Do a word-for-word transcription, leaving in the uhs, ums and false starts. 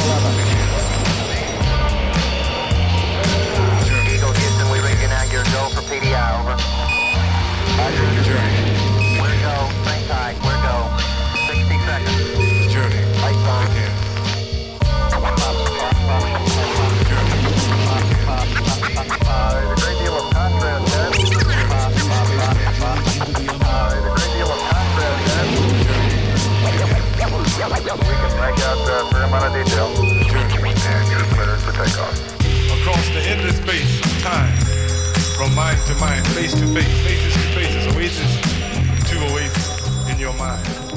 Eagle Houston, we read you now. Your go for P D I, over. Roger. Journey. We're go. Hang tight. We're go. sixty seconds. Journey. Lights on. Begin. Uh, there's a great deal of contrast there. Uh, there's a great deal of contrast there. We can make out a fair amount of detail. And you're cleared for takeoff. Across the endless space of time, from mind to mind, face to face, faces to faces, oasis to oasis in your mind.